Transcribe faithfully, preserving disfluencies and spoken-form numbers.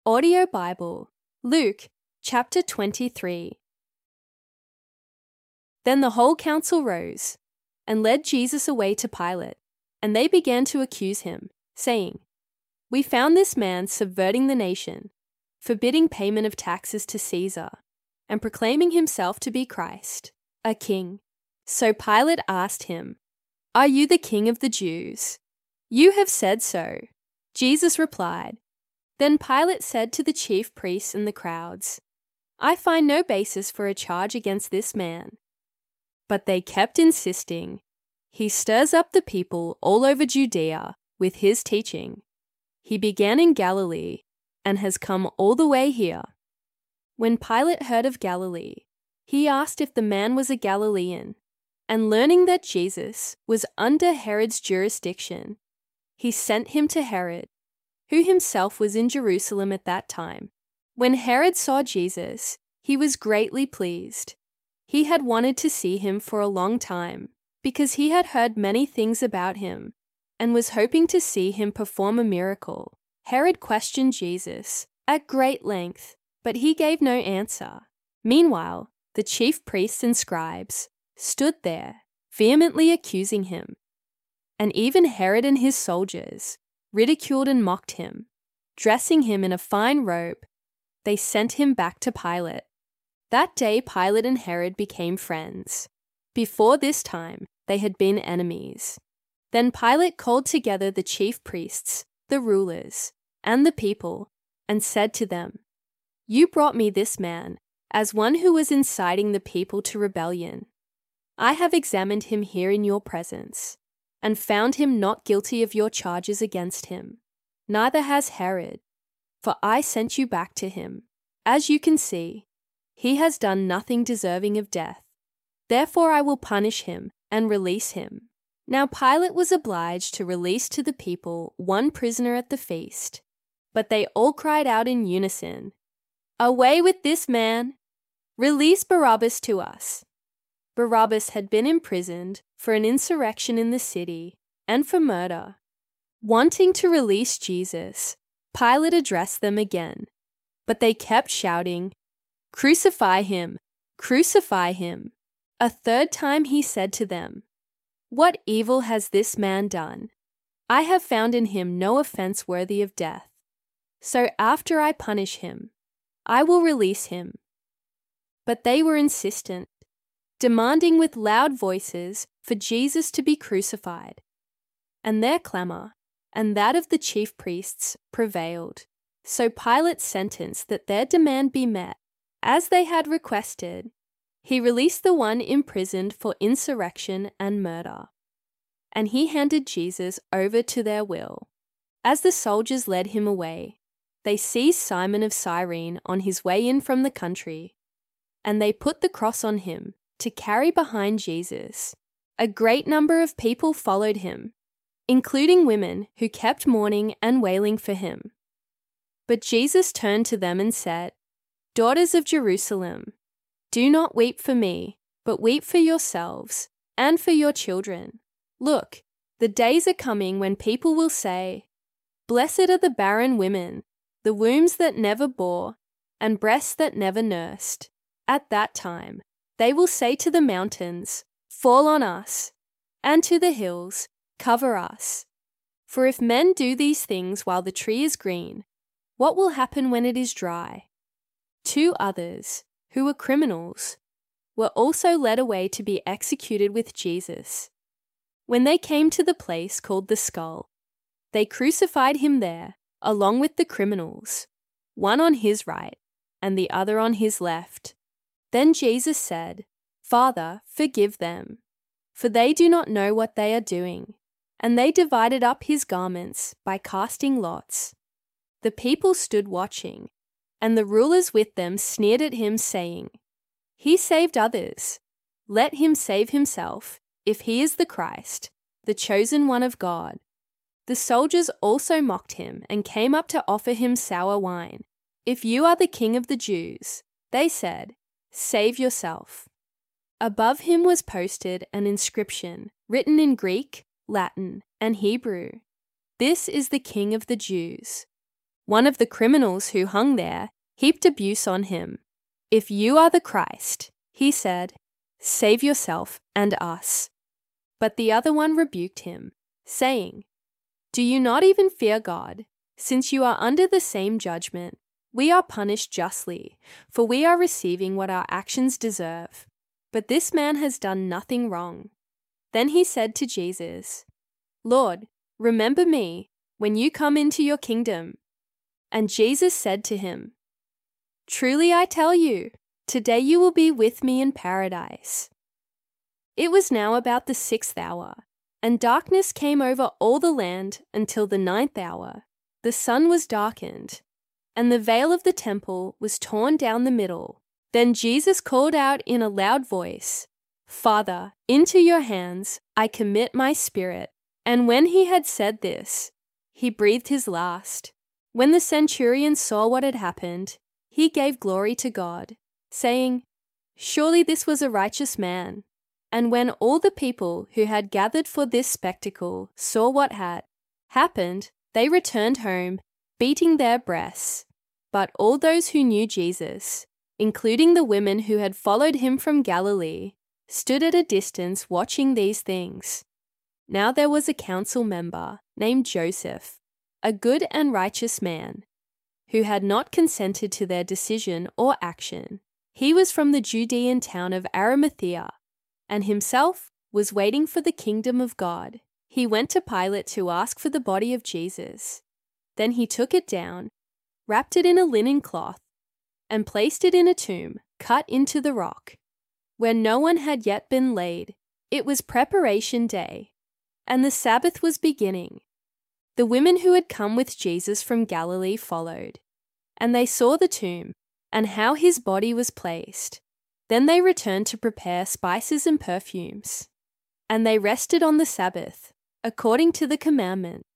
Audio Bible, Luke chapter twenty-three. Then the whole council rose and led Jesus away to Pilate, and they began to accuse him, saying, "We found this man subverting the nation, forbidding payment of taxes to Caesar, and proclaiming himself to be Christ, a king." So Pilate asked him, "Are you the king of the Jews?" "You have said so," Jesus replied. Then Pilate said to the chief priests and the crowds, "I find no basis for a charge against this man." But they kept insisting, "He stirs up the people all over Judea with his teaching. He began in Galilee and has come all the way here." When Pilate heard of Galilee, he asked if the man was a Galilean, and learning that Jesus was under Herod's jurisdiction, he sent him to Herod, who himself was in Jerusalem at that time. When Herod saw Jesus, he was greatly pleased. He had wanted to see him for a long time, because he had heard many things about him, and was hoping to see him perform a miracle. Herod questioned Jesus at great length, but he gave no answer. Meanwhile, the chief priests and scribes stood there, vehemently accusing him. And even Herod and his soldiers ridiculed and mocked him. Dressing him in a fine robe, they sent him back to Pilate. That day Pilate and Herod became friends. Before this time, they had been enemies. Then Pilate called together the chief priests, the rulers, and the people, and said to them, "You brought me this man as one who was inciting the people to rebellion. I have examined him here in your presence, and found him not guilty of your charges against him. Neither has Herod, for I sent you back to him. As you can see, he has done nothing deserving of death. Therefore I will punish him and release him." Now Pilate was obliged to release to the people one prisoner at the feast, but they all cried out in unison, "Away with this man! Release Barabbas to us!" Barabbas had been imprisoned for an insurrection in the city and for murder. Wanting to release Jesus, Pilate addressed them again, but they kept shouting, "Crucify him! Crucify him!" A third time he said to them, "What evil has this man done? I have found in him no offense worthy of death. So after I punish him, I will release him." But they were insistent, demanding with loud voices for Jesus to be crucified. And their clamor, and that of the chief priests, prevailed. So Pilate sentenced that their demand be met. As they had requested, he released the one imprisoned for insurrection and murder. And he handed Jesus over to their will. As the soldiers led him away, they seized Simon of Cyrene on his way in from the country, and they put the cross on him to carry behind Jesus. A great number of people followed him, including women who kept mourning and wailing for him. But Jesus turned to them and said, "Daughters of Jerusalem, do not weep for me, but weep for yourselves and for your children. Look, the days are coming when people will say, 'Blessed are the barren women, the wombs that never bore, and breasts that never nursed.' At that time, they will say to the mountains, 'Fall on us,' and to the hills, 'Cover us.' For if men do these things while the tree is green, what will happen when it is dry?" Two others, who were criminals, were also led away to be executed with Jesus. When they came to the place called the Skull, they crucified him there along with the criminals, one on his right and the other on his left. Then Jesus said, "Father, forgive them, for they do not know what they are doing." And they divided up his garments by casting lots. The people stood watching, and the rulers with them sneered at him, saying, "He saved others. Let him save himself, if he is the Christ, the chosen one of God." The soldiers also mocked him and came up to offer him sour wine. "If you are the king of the Jews," they said, "save yourself." Above him was posted an inscription written in Greek, Latin, and Hebrew, "This is the King of the Jews." one of the criminals who hung there, heaped abuse on him. "If you are the Christ," he said, "save yourself and us." But the other one rebuked him, saying, "Do you not even fear God, since you are under the same judgment? We are punished justly, for we are receiving what our actions deserve. But this man has done nothing wrong." Then he said to Jesus, "Lord, remember me when you come into your kingdom." And Jesus said to him, "Truly I tell you, today you will be with me in paradise." It was now about the sixth hour, and darkness came over all the land until the ninth hour. The sun was darkened, and the veil of the temple was torn down the middle. Then Jesus called out in a loud voice, "Father, into your hands I commit my spirit." And when he had said this, he breathed his last. When the centurion saw what had happened, he gave glory to God, saying, "Surely this was a righteous man." And when all the people who had gathered for this spectacle saw what had happened, they returned home, beating their breasts. But all those who knew Jesus, including the women who had followed him from Galilee, stood at a distance watching these things. Now there was a council member named Joseph, a good and righteous man, who had not consented to their decision or action. He was from the Judean town of Arimathea, and himself was waiting for the kingdom of God. He went to Pilate to ask for the body of Jesus. Then he took it down, wrapped it in a linen cloth, and placed it in a tomb cut into the rock, where no one had yet been laid. It was preparation day, and the Sabbath was beginning. The women who had come with Jesus from Galilee followed, and they saw the tomb and how his body was placed. Then they returned to prepare spices and perfumes. And they rested on the Sabbath, according to the commandment.